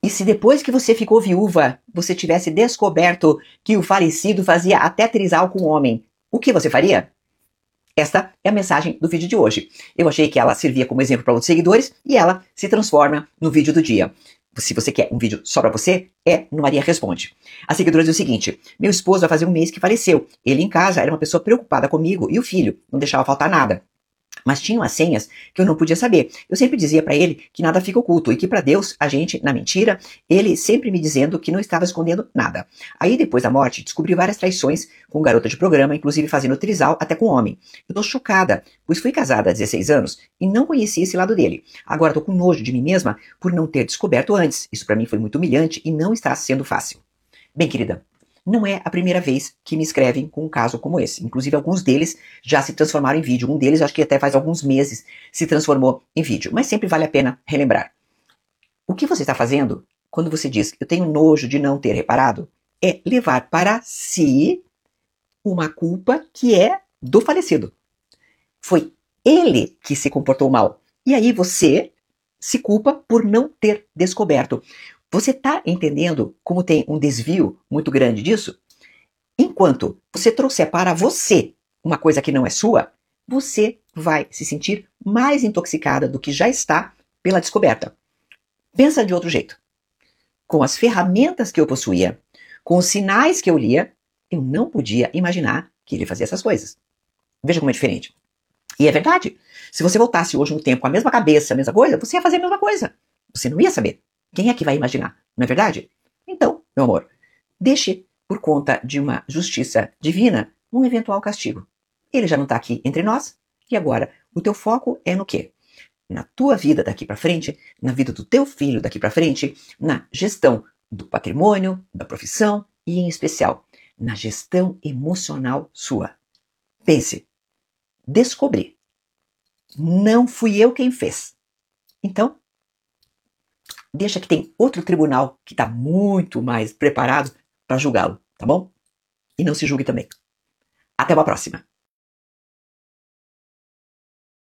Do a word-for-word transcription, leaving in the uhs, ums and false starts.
E se depois que você ficou viúva, você tivesse descoberto que o falecido fazia até trisal com o homem, o que você faria? Esta é a mensagem do vídeo de hoje. Eu achei que ela servia como exemplo para outros seguidores e ela se transforma no vídeo do dia. Se você quer um vídeo só para você, é no Maria Responde. A seguidora diz o seguinte: meu esposo vai fazer um mês que faleceu. Ele em casa era uma pessoa preocupada comigo e o filho, não deixava faltar nada. Mas tinham as senhas que eu não podia saber. Eu sempre dizia para ele que nada fica oculto e que para Deus, a gente, na mentira, ele sempre me dizendo que não estava escondendo nada. Aí, depois da morte, descobri várias traições com garota de programa, inclusive fazendo trisal até com homem. Eu tô chocada, pois fui casada há dezesseis anos e não conhecia esse lado dele. Agora tô com nojo de mim mesma por não ter descoberto antes. Isso para mim foi muito humilhante e não está sendo fácil. Bem, querida, não é a primeira vez que me escrevem com um caso como esse. Inclusive, alguns deles já se transformaram em vídeo. Um deles, acho que até faz alguns meses, se transformou em vídeo. Mas sempre vale a pena relembrar. O que você está fazendo quando você diz eu tenho nojo de não ter reparado é levar para si uma culpa que é do falecido. Foi ele que se comportou mal. E aí você se culpa por não ter descoberto. Você está entendendo como tem um desvio muito grande disso? Enquanto você trouxer para você uma coisa que não é sua, você vai se sentir mais intoxicada do que já está pela descoberta. Pensa de outro jeito. Com as ferramentas que eu possuía, com os sinais que eu lia, eu não podia imaginar que ele fazia essas coisas. Veja como é diferente. E é verdade. Se você voltasse hoje no tempo com a mesma cabeça, a mesma coisa, você ia fazer a mesma coisa. Você não ia saber. Quem é que vai imaginar? Não é verdade? Então, meu amor, deixe por conta de uma justiça divina um eventual castigo. Ele já não está aqui entre nós e agora o teu foco é no quê? Na tua vida daqui para frente, na vida do teu filho daqui para frente, na gestão do patrimônio, da profissão e, em especial, na gestão emocional sua. Pense, descobri. Não fui eu quem fez. Então, deixa que tem outro tribunal que está muito mais preparado para julgá-lo, tá bom? E não se julgue também. Até uma próxima.